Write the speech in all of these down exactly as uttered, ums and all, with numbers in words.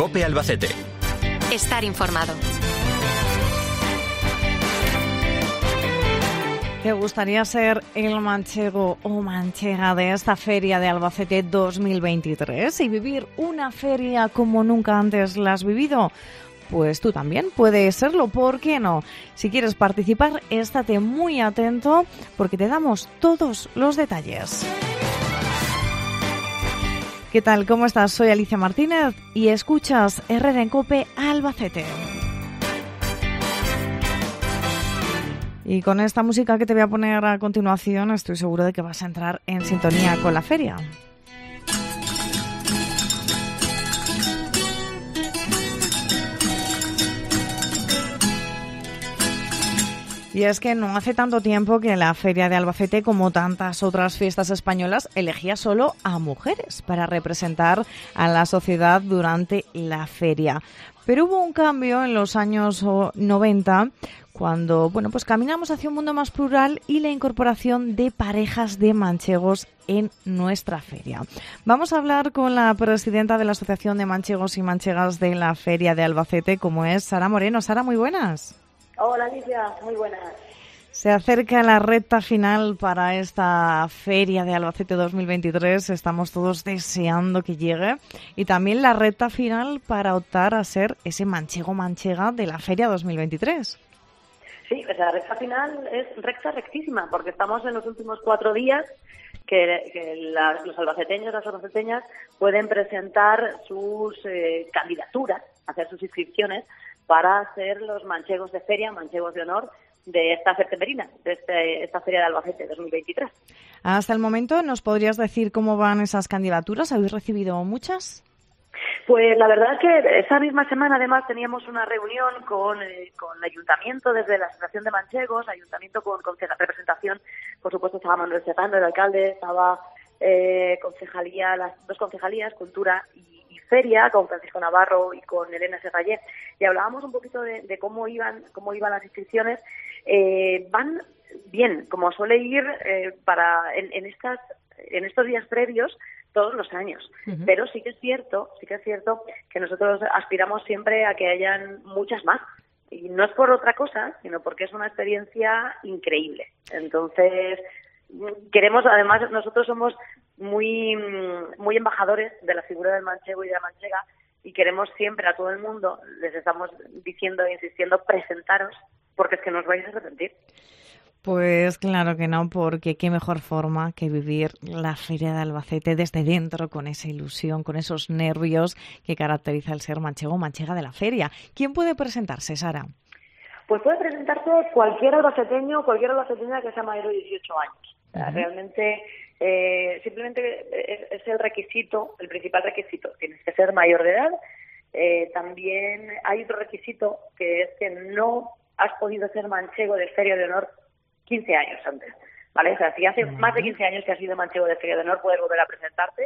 COPE Albacete. Estar informado. ¿Te gustaría ser el manchego o manchega de esta Feria de Albacete dos mil veintitrés y vivir una feria como nunca antes la has vivido? Pues tú también puedes serlo, ¿por qué no? Si quieres participar, estate muy atento porque te damos todos los detalles. ¿Qué tal? ¿Cómo estás? Soy Alicia Martínez y escuchas R D en COPE Albacete. Y con esta música que te voy a poner a continuación, estoy seguro de que vas a entrar en sintonía con la feria. Y es que no hace tanto tiempo que la Feria de Albacete, como tantas otras fiestas españolas, elegía solo a mujeres para representar a la sociedad durante la feria. Pero hubo un cambio en los años noventa, cuando bueno, pues caminamos hacia un mundo más plural y la incorporación de parejas de manchegos en nuestra feria. Vamos a hablar con la presidenta de la Asociación de Manchegos y Manchegas de la Feria de Albacete, como es Sara Moreno. Sara, muy buenas. Hola, Alicia, muy buenas. Se acerca la recta final para esta Feria de Albacete dos mil veintitrés. Estamos todos deseando que llegue. Y también la recta final para optar a ser ese manchego manchega de la Feria dos mil veintitrés. Sí, pues la recta final es recta rectísima, porque estamos en los últimos cuatro días que, que la, los albaceteños, las albaceteñas pueden presentar sus eh, candidaturas, hacer sus inscripciones para ser los manchegos de feria, manchegos de honor de esta septembrina, de este, esta Feria de Albacete dos mil veintitrés. Hasta el momento, ¿nos podrías decir cómo van esas candidaturas? ¿Habéis recibido muchas? Pues la verdad es que esa misma semana además teníamos una reunión con, eh, con el Ayuntamiento desde la Asociación de Manchegos, Ayuntamiento con, con representación, por supuesto estaba Manuel Serrano, el alcalde, estaba eh, concejalía, las dos concejalías, Cultura y, y Feria, con Francisco Navarro y con Elena Serrayé, y hablábamos un poquito de, de cómo iban cómo iban las inscripciones. Eh, van bien, como suele ir eh, para en, en estas en estos días previos todos los años. Uh-huh. Pero sí que es cierto, sí que es cierto que nosotros aspiramos siempre a que hayan muchas más. Y no es por otra cosa, sino porque es una experiencia increíble. Entonces, queremos, además, nosotros somos muy, muy embajadores de la figura del manchego y de la manchega, y queremos siempre a todo el mundo, les estamos diciendo e insistiendo, presentaros, porque es que no os vais a arrepentir. Pues claro que no, porque qué mejor forma que vivir la Feria de Albacete desde dentro, con esa ilusión, con esos nervios que caracteriza el ser manchego o manchega de la feria. ¿Quién puede presentarse, Sara? Pues puede presentarse cualquier albaceteño, cualquier albaceteña que sea mayor de dieciocho años. O sea, uh-huh. Realmente, eh, simplemente es, es el requisito, el principal requisito. Tienes que ser mayor de edad. Eh, también hay otro requisito, que es que no has podido ser manchego de Feria de Honor quince años antes, ¿vale? O sea, si hace más de quince años que has sido manchego de Feria de Honor, puedes volver a presentarte,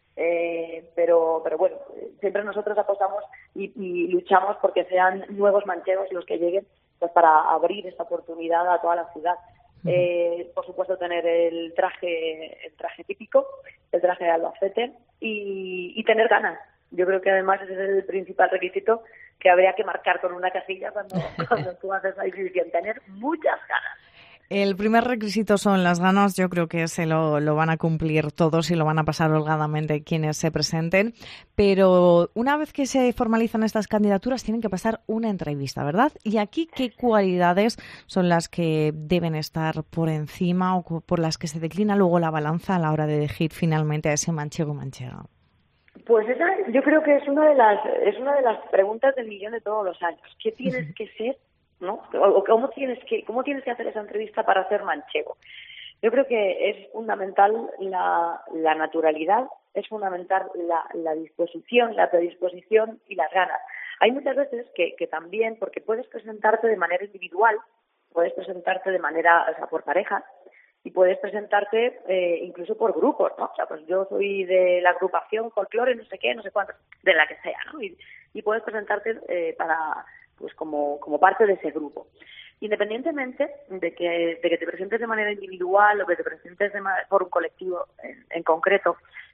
eh, pero pero bueno, siempre nosotros apostamos y, y luchamos porque sean nuevos manchegos los que lleguen, pues para abrir esta oportunidad a toda la ciudad. Uh-huh. Eh, por supuesto, tener el traje el traje típico, el traje de Albacete y, y tener ganas. Yo creo que además ese es el principal requisito que habría que marcar con una casilla cuando, cuando tú haces la inscripción, tener muchas ganas. El primer requisito son las ganas. Yo creo que se lo, lo van a cumplir todos y lo van a pasar holgadamente quienes se presenten. Pero una vez que se formalizan estas candidaturas, tienen que pasar una entrevista, ¿verdad? Y aquí, ¿qué cualidades son las que deben estar por encima o por las que se declina luego la balanza a la hora de elegir finalmente a ese manchego o manchega? Pues esa, yo creo que es una de las es una de las preguntas del millón de todos los años. ¿Qué tienes uh-huh. que ser? ¿No? O cómo tienes que cómo tienes que hacer esa entrevista para ser manchego. Yo creo que es fundamental la, la naturalidad, es fundamental la, la disposición, la predisposición y las ganas. Hay muchas veces que, que también, porque puedes presentarte de manera individual, puedes presentarte de manera, o sea, por pareja, y puedes presentarte eh, incluso por grupos, ¿no? O sea, pues yo soy de la agrupación folclore, no sé qué, no sé cuánto, de la que sea, ¿no? Y, y puedes presentarte eh, para pues como, como parte de ese grupo. Independientemente de que, de que te presentes de manera individual o que te presentes de ma- por un colectivo en, en concreto,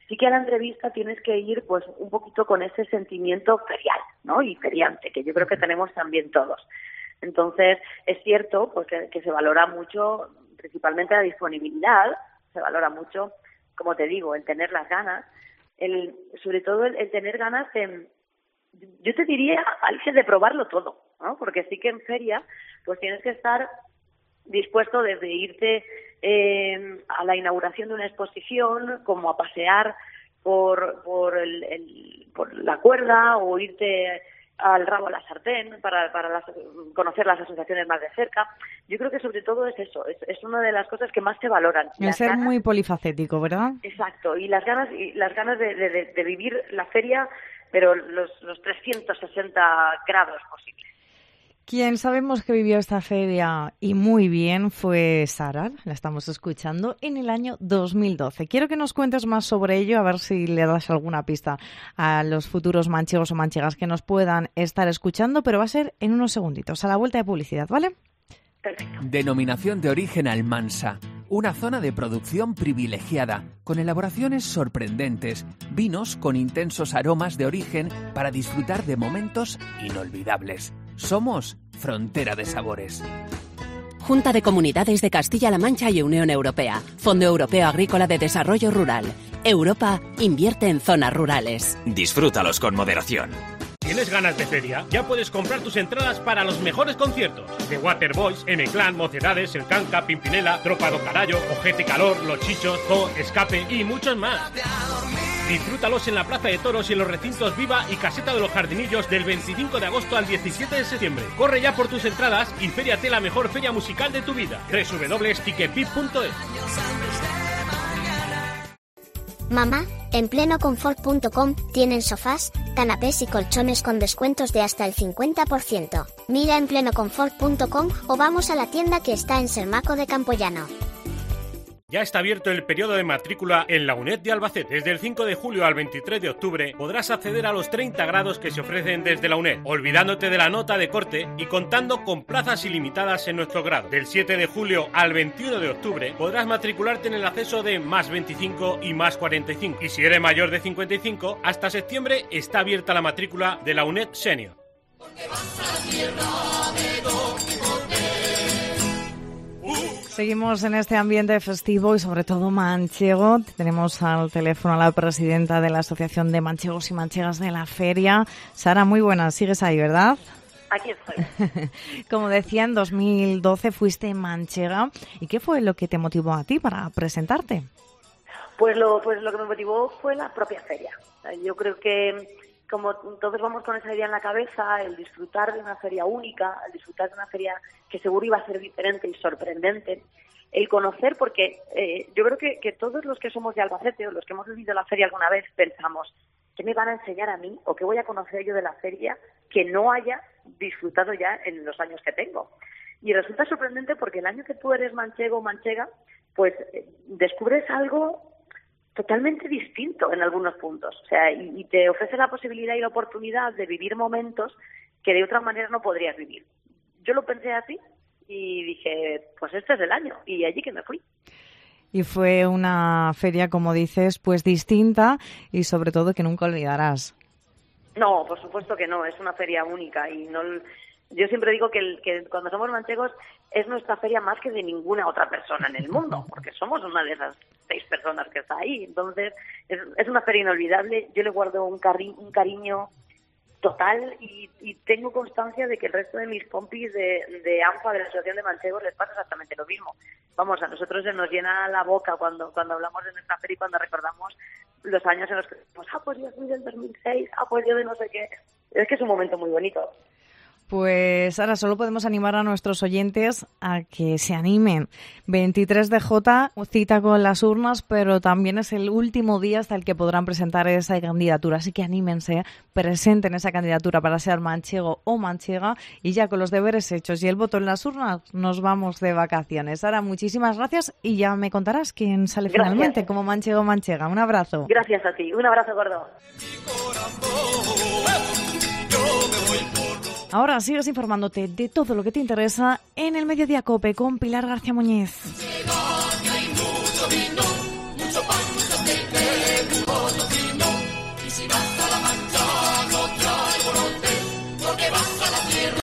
sí que a la entrevista tienes que ir pues un poquito con ese sentimiento ferial, ¿no? Y feriante, que yo creo que tenemos también todos. Entonces, es cierto pues que, que se valora mucho, principalmente la disponibilidad, se valora mucho, como te digo, el tener las ganas, el sobre todo el, el tener ganas de, yo te diría, Alicia, de probarlo todo, ¿no? Porque sí que en feria pues tienes que estar dispuesto desde irte eh, a la inauguración de una exposición, como a pasear por por, el, el, por la cuerda, o irte al rabo a la sartén para, para las, conocer las asociaciones más de cerca. Yo creo que sobre todo es eso, es, es una de las cosas que más se valoran. El ser ganas, muy polifacético, ¿verdad? Exacto, y las ganas y las ganas de, de, de vivir la feria, pero los, los trescientos sesenta grados posibles. Quien sabemos que vivió esta feria y muy bien fue Sara, la estamos escuchando, en el año dos mil doce. Quiero que nos cuentes más sobre ello, a ver si le das alguna pista a los futuros manchegos o manchegas que nos puedan estar escuchando, pero va a ser en unos segunditos, a la vuelta de publicidad, ¿vale? Perfecto. Denominación de origen Almansa, una zona de producción privilegiada, con elaboraciones sorprendentes, vinos con intensos aromas de origen para disfrutar de momentos inolvidables. Somos Frontera de Sabores. Junta de Comunidades de Castilla-La Mancha y Unión Europea. Fondo Europeo Agrícola de Desarrollo Rural. Europa invierte en zonas rurales. Disfrútalos con moderación. ¿Tienes ganas de feria? Ya puedes comprar tus entradas para los mejores conciertos. The Waterboys, M-Clan, Mocedades, El Canca, Pimpinela, Tropa do Carallo, Ojete Calor, Los Chichos, Zoo, Escape y muchos más. Disfrútalos en la Plaza de Toros y en los recintos Viva y Caseta de los Jardinillos del veinticinco de agosto al diecisiete de septiembre. Corre ya por tus entradas y fériate la mejor feria musical de tu vida. doble u doble u doble u punto ticketpip punto es. Mamá, en plenoconfort punto com tienen sofás, canapés y colchones con descuentos de hasta el cincuenta por ciento. Mira en plenoconfort punto com o vamos a la tienda que está en Sermaco de Campoyano. Ya está abierto el periodo de matrícula en la UNED de Albacete. Desde el cinco de julio al veintitrés de octubre podrás acceder a los treinta grados que se ofrecen desde la UNED, olvidándote de la nota de corte y contando con plazas ilimitadas en nuestro grado. Del siete de julio al veintiuno de octubre podrás matricularte en el acceso de más veinticinco y más cuarenta y cinco. Y si eres mayor de cincuenta y cinco, hasta septiembre está abierta la matrícula de la UNED Senior. Seguimos en este ambiente festivo y sobre todo manchego. Tenemos al teléfono a la presidenta de la Asociación de Manchegos y Manchegas de la Feria. Sara, muy buenas. Sigues ahí, ¿verdad? Aquí estoy. Como decía, en dos mil doce fuiste manchega. ¿Y qué fue lo que te motivó a ti para presentarte? Pues lo, pues lo que me motivó fue la propia feria. Yo creo que como todos vamos con esa idea en la cabeza, el disfrutar de una feria única, el disfrutar de una feria que seguro iba a ser diferente y sorprendente, el conocer, porque eh, yo creo que, que todos los que somos de Albacete o los que hemos vivido la feria alguna vez pensamos, ¿qué me van a enseñar a mí o qué voy a conocer yo de la feria que no haya disfrutado ya en los años que tengo? Y resulta sorprendente porque el año que tú eres manchego o manchega, pues eh, descubres algo totalmente distinto en algunos puntos, o sea, y, y te ofrece la posibilidad y la oportunidad de vivir momentos que de otra manera no podrías vivir. Yo lo pensé así y dije, pues este es el año, y allí que me fui. Y fue una feria, como dices, pues distinta y sobre todo que nunca olvidarás. No, por supuesto que no, es una feria única y no. Yo siempre digo que, el, que cuando somos manchegos es nuestra feria más que de ninguna otra persona en el mundo, porque somos una de esas seis personas que está ahí. Entonces, es, es una feria inolvidable. Yo le guardo un, cari un cariño total y, y tengo constancia de que el resto de mis compis de, de ANFA, de la Asociación de Manchegos, les pasa exactamente lo mismo. Vamos, a nosotros se nos llena la boca cuando, cuando hablamos de nuestra feria y cuando recordamos los años en los que decimos, ah, pues yo soy del dos mil seis, ah, pues yo de no sé qué. Es que es un momento muy bonito. Pues ahora solo podemos animar a nuestros oyentes a que se animen. veintitrés de Jota, cita con las urnas, pero también es el último día hasta el que podrán presentar esa candidatura. Así que anímense, presenten esa candidatura para ser manchego o manchega y ya con los deberes hechos y el voto en las urnas nos vamos de vacaciones. Sara, muchísimas gracias y ya me contarás quién sale gracias. Finalmente como manchego o manchega. Un abrazo. Gracias a ti. Un abrazo gordo. Ahora sigues informándote de todo lo que te interesa en el Mediodía COPE con Pilar García Muñiz.